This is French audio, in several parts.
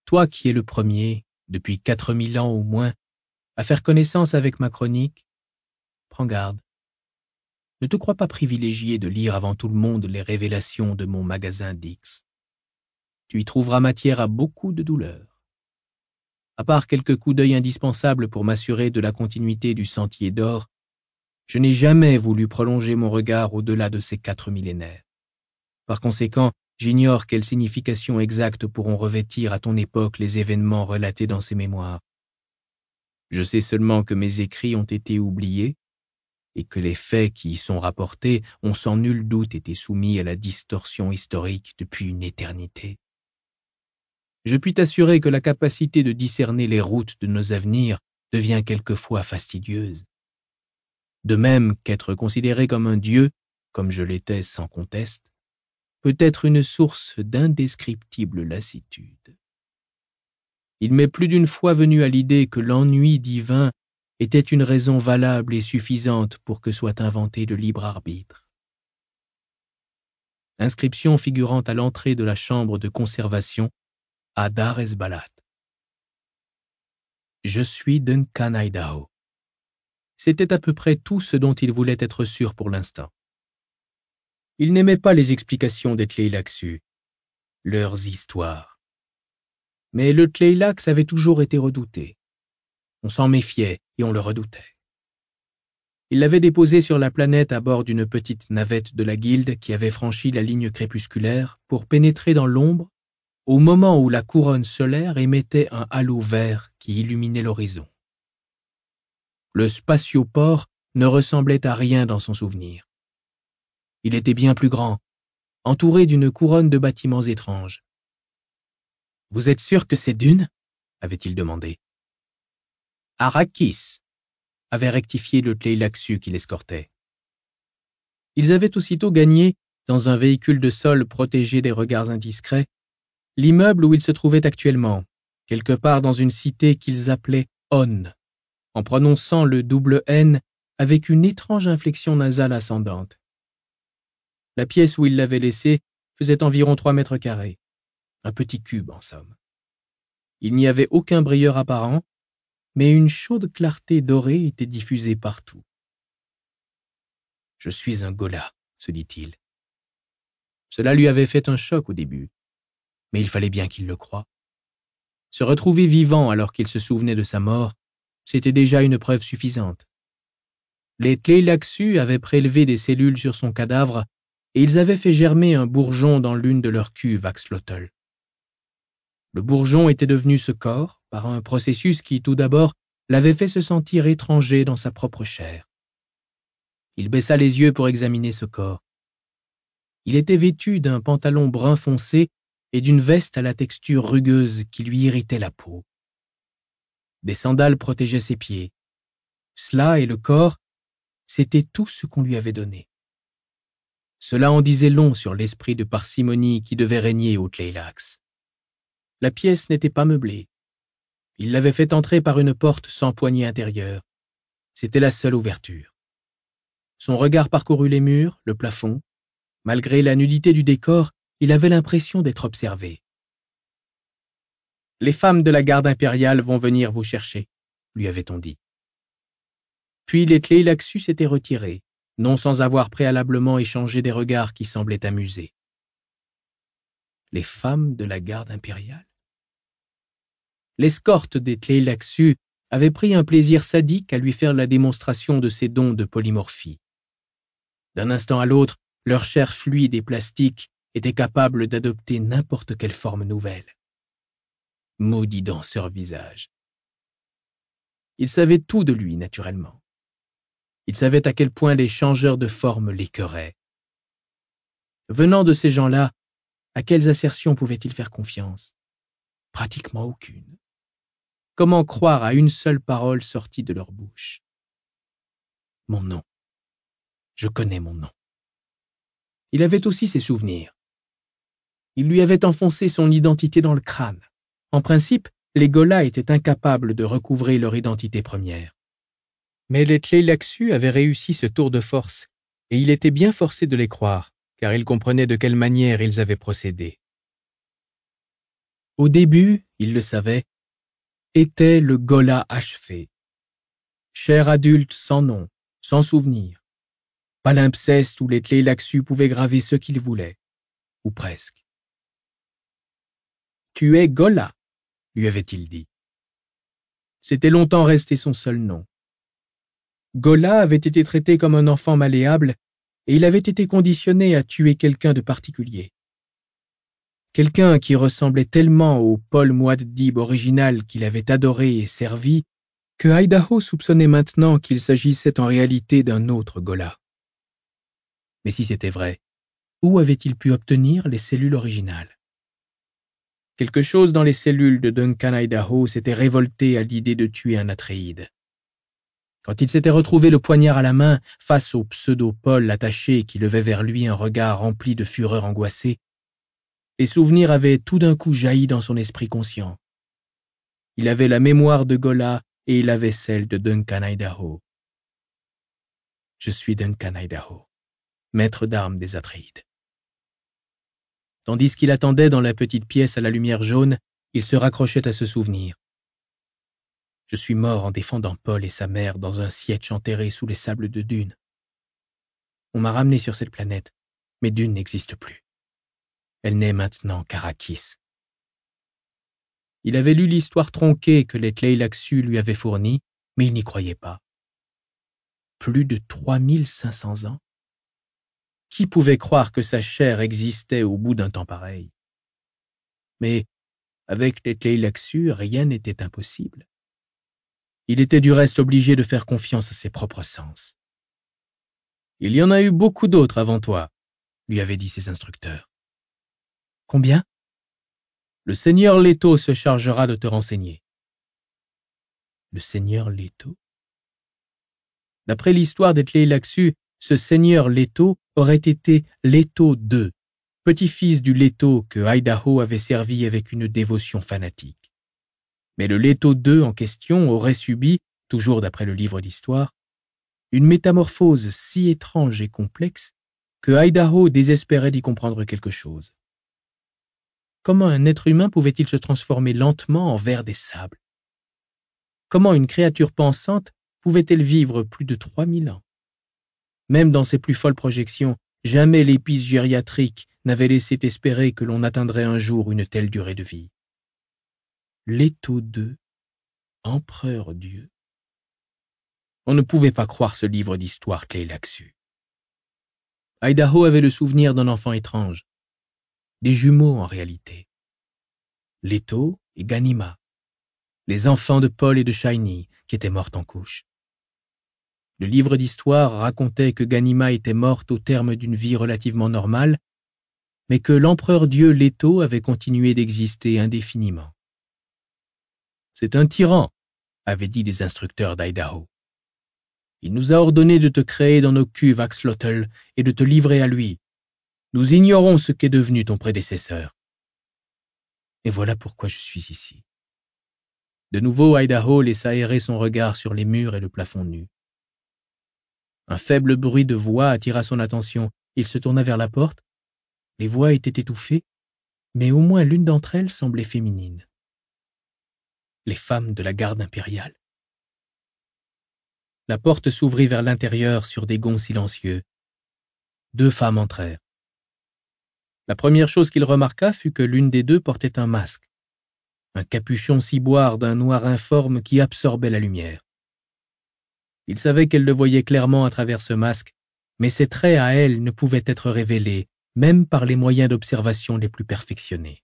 Toi qui es le premier, depuis 4000 ans au moins, à faire connaissance avec ma chronique, prends garde. Ne te crois pas privilégié de lire avant tout le monde les révélations de mon magasin d'X. Tu y trouveras matière à beaucoup de douleur. À part quelques coups d'œil indispensables pour m'assurer de la continuité du sentier d'or, je n'ai jamais voulu prolonger mon regard au-delà de ces 4 millénaires. Par conséquent, j'ignore quelle signification exacte pourront revêtir à ton époque les événements relatés dans ces mémoires. Je sais seulement que mes écrits ont été oubliés et que les faits qui y sont rapportés ont sans nul doute été soumis à la distorsion historique depuis une éternité. Je puis t'assurer que la capacité de discerner les routes de nos avenirs devient quelquefois fastidieuse. De même qu'être considéré comme un dieu, comme je l'étais sans conteste, peut être une source d'indescriptible lassitude. Il m'est plus d'une fois venu à l'idée que l'ennui divin était une raison valable et suffisante pour que soit inventé le libre arbitre. Inscription figurant à l'entrée de la chambre de conservation à Dar es Balat. Je suis Duncan Idaho. C'était à peu près tout ce dont il voulait être sûr pour l'instant. Il n'aimait pas les explications des Tleilaxu, leurs histoires. Mais le Tleilax avait toujours été redouté. On s'en méfiait et on le redoutait. Il l'avait déposé sur la planète à bord d'une petite navette de la guilde qui avait franchi la ligne crépusculaire pour pénétrer dans l'ombre au moment où la couronne solaire émettait un halo vert qui illuminait l'horizon. Le spatioport ne ressemblait à rien dans son souvenir. Il était bien plus grand, entouré d'une couronne de bâtiments étranges. « Vous êtes sûr que c'est Dune ?» avait-il demandé. « Arrakis » avait rectifié le Tleilaxu qui l'escortait. Ils avaient aussitôt gagné, dans un véhicule de sol protégé des regards indiscrets, l'immeuble où ils se trouvaient actuellement, quelque part dans une cité qu'ils appelaient On, en prononçant le double N avec une étrange inflexion nasale ascendante. La pièce où ils l'avaient laissé faisait environ 3 mètres carrés. Un petit cube, en somme. Il n'y avait aucun brilleur apparent, mais une chaude clarté dorée était diffusée partout. « Je suis un Ghola », se dit-il. Cela lui avait fait un choc au début, mais il fallait bien qu'il le croie. Se retrouver vivant alors qu'il se souvenait de sa mort, c'était déjà une preuve suffisante. Les Tleilaxu avaient prélevé des cellules sur son cadavre et ils avaient fait germer un bourgeon dans l'une de leurs cuves axolotl. Le bourgeon était devenu ce corps par un processus qui, tout d'abord, l'avait fait se sentir étranger dans sa propre chair. Il baissa les yeux pour examiner ce corps. Il était vêtu d'un pantalon brun foncé et d'une veste à la texture rugueuse qui lui irritait la peau. Des sandales protégeaient ses pieds. Cela et le corps, c'était tout ce qu'on lui avait donné. Cela en disait long sur l'esprit de parcimonie qui devait régner au Tleilax. La pièce n'était pas meublée. Il l'avait fait entrer par une porte sans poignée intérieure. C'était la seule ouverture. Son regard parcourut les murs, le plafond. Malgré la nudité du décor, il avait l'impression d'être observé. « Les femmes de la garde impériale vont venir vous chercher », lui avait-on dit. Puis les Tleilaxu s'étaient retirés, non sans avoir préalablement échangé des regards qui semblaient amusés. Les femmes de la garde impériale? L'escorte des Tleilaxu avait pris un plaisir sadique à lui faire la démonstration de ses dons de polymorphie. D'un instant à l'autre, leur chair fluide et plastique était capable d'adopter n'importe quelle forme nouvelle. Maudit danseur visage. Il savait tout de lui, naturellement. Il savait à quel point les changeurs de forme l'écœuraient. Venant de ces gens-là, à quelles assertions pouvait-il faire confiance? Pratiquement aucune. Comment croire à une seule parole sortie de leur bouche? Mon nom. Je connais mon nom. Il avait aussi ses souvenirs. Il lui avait enfoncé son identité dans le crâne. En principe, les Ghola étaient incapables de recouvrer leur identité première. Mais les Tleilaxu avaient réussi ce tour de force, et il était bien forcé de les croire, car il comprenait de quelle manière ils avaient procédé. Au début, il le savait, était le Ghola achevé. Cher adulte sans nom, sans souvenir. Palimpseste où les Tleilaxu pouvaient graver ce qu'ils voulaient, ou presque. « Tu es Ghola », lui avait-il dit. C'était longtemps resté son seul nom. Ghola avait été traité comme un enfant malléable et il avait été conditionné à tuer quelqu'un de particulier. Quelqu'un qui ressemblait tellement au Paul Muad'Dib original qu'il avait adoré et servi que Idaho soupçonnait maintenant qu'il s'agissait en réalité d'un autre Ghola. Mais si c'était vrai, où avait-il pu obtenir les cellules originales? Quelque chose dans les cellules de Duncan Idaho s'était révolté à l'idée de tuer un Atréide. Quand il s'était retrouvé le poignard à la main face au pseudo-Paul attaché qui levait vers lui un regard rempli de fureur angoissée, les souvenirs avaient tout d'un coup jailli dans son esprit conscient. Il avait la mémoire de Ghola et il avait celle de Duncan Idaho. Je suis Duncan Idaho, maître d'armes des Atréides. Tandis qu'il attendait dans la petite pièce à la lumière jaune, il se raccrochait à ce souvenir. Je suis mort en défendant Paul et sa mère dans un sietch enterré sous les sables de Dune. On m'a ramené sur cette planète, mais Dune n'existe plus. Elle n'est maintenant qu'Arrakis. Il avait lu l'histoire tronquée que les Tleilaxu lui avaient fournie, mais il n'y croyait pas. Plus de 3500 ans? Qui pouvait croire que sa chair existait au bout d'un temps pareil? Mais avec les Tleilaxu, rien n'était impossible. Il était du reste obligé de faire confiance à ses propres sens. « Il y en a eu beaucoup d'autres avant toi », lui avaient dit ses instructeurs. « Combien ?»« Le seigneur Leto se chargera de te renseigner. » Le seigneur Leto? D'après l'histoire des Tleilaxu, ce seigneur Leto aurait été Leto II, petit-fils du Leto que Idaho avait servi avec une dévotion fanatique. Mais le Leto II en question aurait subi, toujours d'après le livre d'histoire, une métamorphose si étrange et complexe que Idaho désespérait d'y comprendre quelque chose. Comment un être humain pouvait-il se transformer lentement en ver des sables? Comment une créature pensante pouvait-elle vivre plus de 3000 ans? Même dans ses plus folles projections, jamais l'épice gériatrique n'avait laissé espérer que l'on atteindrait un jour une telle durée de vie. Leto II, empereur Dieu. On ne pouvait pas croire ce livre d'histoire Tleilaxu. Idaho avait le souvenir d'un enfant étrange, des jumeaux en réalité. Leto et Ganima, les enfants de Paul et de Shiny qui étaient mortes en couches. Le livre d'histoire racontait que Ganima était morte au terme d'une vie relativement normale, mais que l'empereur Dieu Leto avait continué d'exister indéfiniment. C'est un tyran, avaient dit les instructeurs d'Idaho. Il nous a ordonné de te créer dans nos cuves Axlotl et de te livrer à lui. Nous ignorons ce qu'est devenu ton prédécesseur. Et voilà pourquoi je suis ici. De nouveau, Idaho laissa errer son regard sur les murs et le plafond nu. Un faible bruit de voix attira son attention. Il se tourna vers la porte. Les voix étaient étouffées, mais au moins l'une d'entre elles semblait féminine. Les femmes de la garde impériale. La porte s'ouvrit vers l'intérieur sur des gonds silencieux. 2 femmes entrèrent. La première chose qu'il remarqua fut que l'une des deux portait un masque, un capuchon ciboire d'un noir informe qui absorbait la lumière. Il savait qu'elle le voyait clairement à travers ce masque, mais ses traits à elle ne pouvaient être révélés, même par les moyens d'observation les plus perfectionnés.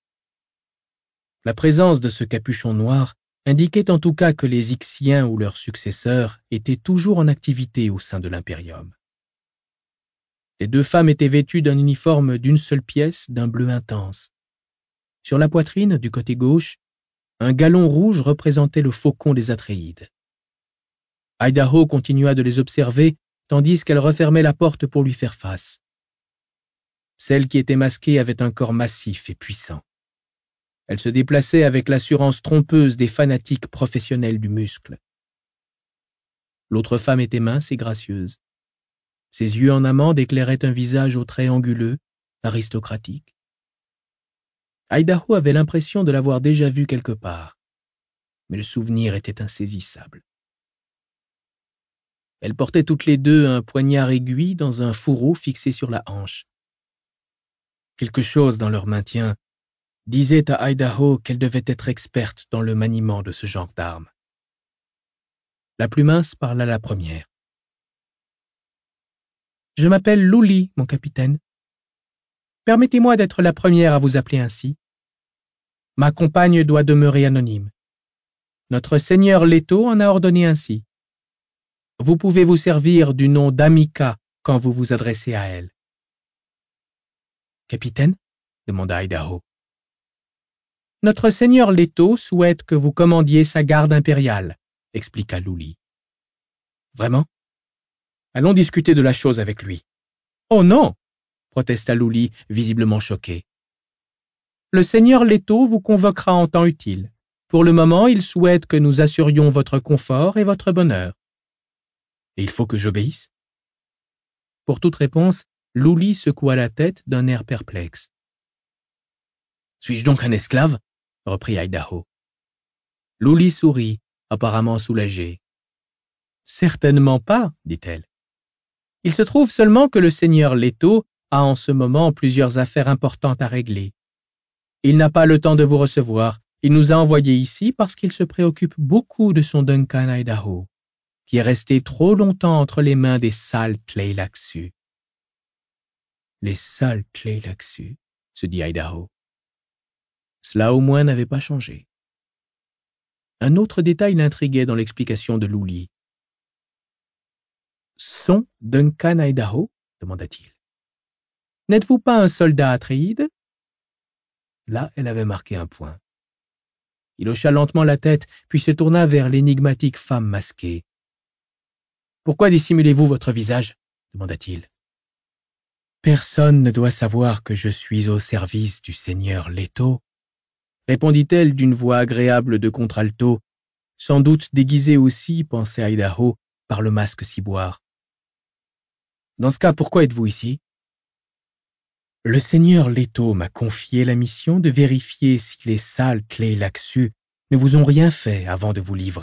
La présence de ce capuchon noir indiquait en tout cas que les Ixiens ou leurs successeurs étaient toujours en activité au sein de l'Impérium. Les 2 femmes étaient vêtues d'un uniforme d'une seule pièce, d'un bleu intense. Sur la poitrine, du côté gauche, un galon rouge représentait le faucon des Atréides. Idaho continua de les observer, tandis qu'elle refermait la porte pour lui faire face. Celle qui était masquée avait un corps massif et puissant. Elle se déplaçait avec l'assurance trompeuse des fanatiques professionnels du muscle. L'autre femme était mince et gracieuse. Ses yeux en amande éclairaient un visage aux traits anguleux, aristocratique. Idaho avait l'impression de l'avoir déjà vu quelque part, mais le souvenir était insaisissable. Elles portaient toutes les deux un poignard aiguille dans un fourreau fixé sur la hanche. Quelque chose dans leur maintien disait à Idaho qu'elle devait être experte dans le maniement de ce genre d'armes. La plus mince parla la première. « Je m'appelle Luli, mon capitaine. Permettez-moi d'être la première à vous appeler ainsi. Ma compagne doit demeurer anonyme. Notre seigneur Leto en a ordonné ainsi. Vous pouvez vous servir du nom d'Amika quand vous vous adressez à elle. »« Capitaine ?» demanda Idaho. « Notre seigneur Leto souhaite que vous commandiez sa garde impériale, » expliqua Luli. « Vraiment ? Allons discuter de la chose avec lui. »« Oh non !» protesta Luli, visiblement choqué. « Le seigneur Leto vous convoquera en temps utile. Pour le moment, il souhaite que nous assurions votre confort et votre bonheur. »« Et il faut que j'obéisse ?» Pour toute réponse, Luli secoua la tête d'un air perplexe. « Suis-je donc un esclave ?» reprit Idaho. Luli sourit, apparemment soulagée. « Certainement pas, dit-elle. Il se trouve seulement que le seigneur Leto a en ce moment plusieurs affaires importantes à régler. Il n'a pas le temps de vous recevoir. Il nous a envoyés ici parce qu'il se préoccupe beaucoup de son Duncan Idaho, qui est resté trop longtemps entre les mains des sales Tleilaxu. » Les sales Tleilaxu, se dit Idaho. Cela au moins n'avait pas changé. Un autre détail l'intriguait dans l'explication de Luli. « Son Duncan Idaho ?» demanda-t-il. « N'êtes-vous pas un soldat Atréide ?» Là, elle avait marqué un point. Il hocha lentement la tête, puis se tourna vers l'énigmatique femme masquée. « Pourquoi dissimulez-vous votre visage ?» demanda-t-il. « Personne ne doit savoir que je suis au service du seigneur Leto, » répondit-elle d'une voix agréable de contralto, sans doute déguisée aussi, pensait Idaho, par le masque ciboire. « Dans ce cas, pourquoi êtes-vous ici ?»« Le seigneur Leto m'a confié la mission de vérifier si les sales Tleilaxu ne vous ont rien fait avant de vous livrer. »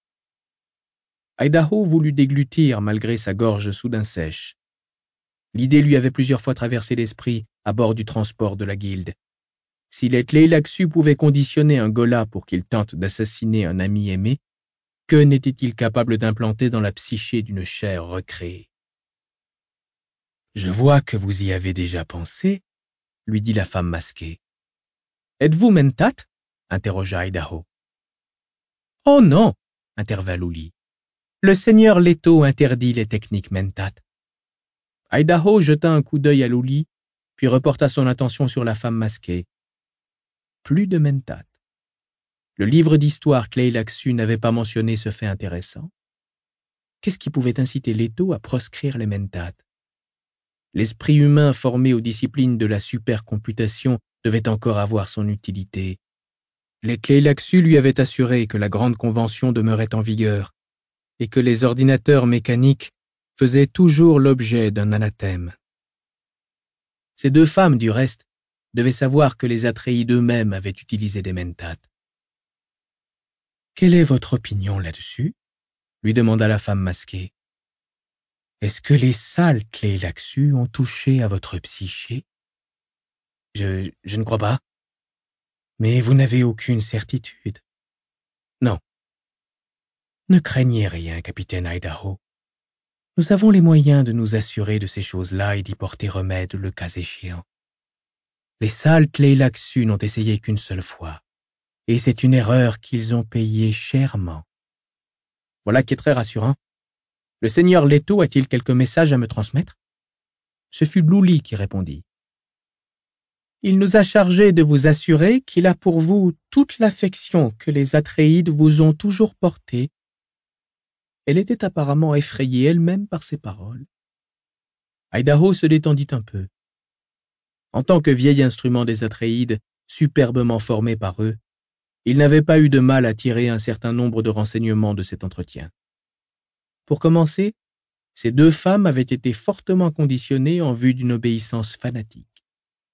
Idaho voulut déglutir malgré sa gorge soudain sèche. L'idée lui avait plusieurs fois traversé l'esprit à bord du transport de la guilde. Si les Tleilaxu pouvaient conditionner un Ghola pour qu'il tente d'assassiner un ami aimé, que n'était-il capable d'implanter dans la psyché d'une chair recréée? « Je vois que vous y avez déjà pensé, » lui dit la femme masquée. « Êtes-vous Mentat ?» interrogea Idaho. « Oh non !» intervint Luli. « Le seigneur Leto interdit les techniques Mentat. » Idaho jeta un coup d'œil à Luli, puis reporta son attention sur la femme masquée. Plus de Mentat. Le livre d'histoire Tleilaxu n'avait pas mentionné ce fait intéressant. Qu'est-ce qui pouvait inciter Leto à proscrire les Mentat? L'esprit humain formé aux disciplines de la supercomputation devait encore avoir son utilité. Les Tleilaxu lui avaient assuré que la grande convention demeurait en vigueur et que les ordinateurs mécaniques faisaient toujours l'objet d'un anathème. Ces deux femmes, du reste, devaient savoir que les Atréides eux-mêmes avaient utilisé des Mentat. « Quelle est votre opinion là-dessus ?» lui demanda la femme masquée. « Est-ce que les sales Tleilaxu ont touché à votre psyché ?»« Je ne crois pas. »« Mais vous n'avez aucune certitude. »« Non. »« Ne craignez rien, capitaine Idaho. Nous avons les moyens de nous assurer de ces choses-là et d'y porter remède le cas échéant. Les sales Tleilaxu n'ont essayé qu'une seule fois, et c'est une erreur qu'ils ont payée chèrement. » Voilà qui est très rassurant. Le seigneur Leto a-t-il quelques messages à me transmettre? Ce fut Luli qui répondit. Il nous a chargé de vous assurer qu'il a pour vous toute l'affection que les Atréides vous ont toujours portée. Elle était apparemment effrayée elle-même par ces paroles. Idaho se détendit un peu. En tant que vieil instrument des Atréides, superbement formé par eux, il n'avait pas eu de mal à tirer un certain nombre de renseignements de cet entretien. Pour commencer, ces deux femmes avaient été fortement conditionnées en vue d'une obéissance fanatique.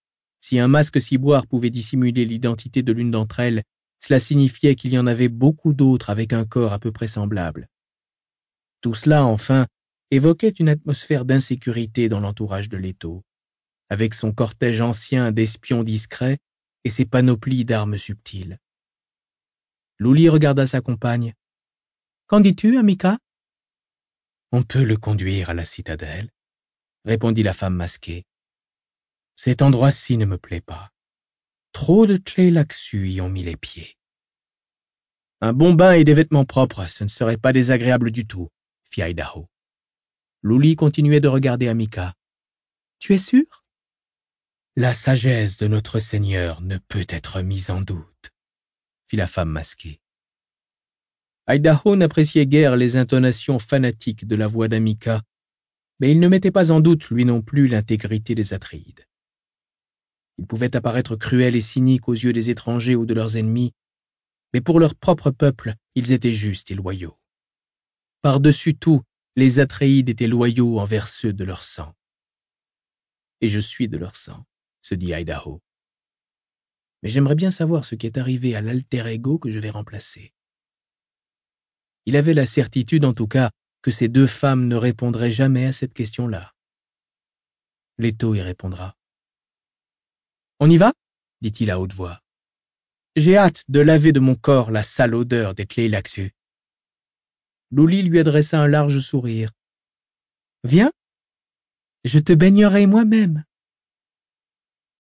Si un masque ciboire pouvait dissimuler l'identité de l'une d'entre elles, cela signifiait qu'il y en avait beaucoup d'autres avec un corps à peu près semblable. Tout cela, enfin, évoquait une atmosphère d'insécurité dans l'entourage de Leto, avec son cortège ancien d'espions discrets et ses panoplies d'armes subtiles. Luli regarda sa compagne. « Qu'en dis-tu, Amika ?»« On peut le conduire à la citadelle, » répondit la femme masquée. « Cet endroit-ci ne me plaît pas. Trop de Tleilaxu y ont mis les pieds. »« Un bon bain et des vêtements propres, ce ne serait pas désagréable du tout, » fit Idaho. Luli continuait de regarder Amika. « Tu es sûr ?»« La sagesse de notre Seigneur ne peut être mise en doute, » fit la femme masquée. Idaho n'appréciait guère les intonations fanatiques de la voix d'Amika, mais il ne mettait pas en doute, lui non plus, l'intégrité des Atréides. Ils pouvaient apparaître cruels et cyniques aux yeux des étrangers ou de leurs ennemis, mais pour leur propre peuple, ils étaient justes et loyaux. Par-dessus tout, les Atréides étaient loyaux envers ceux de leur sang. « Et je suis de leur sang, » se dit Idaho. « Mais j'aimerais bien savoir ce qui est arrivé à l'alter ego que je vais remplacer. » Il avait la certitude, en tout cas, que ces deux femmes ne répondraient jamais à cette question-là. Leto y répondra. « On y va ?» dit-il à haute voix. « J'ai hâte de laver de mon corps la sale odeur des Tleilaxu. » Luli lui adressa un large sourire. « Viens, je te baignerai moi-même. »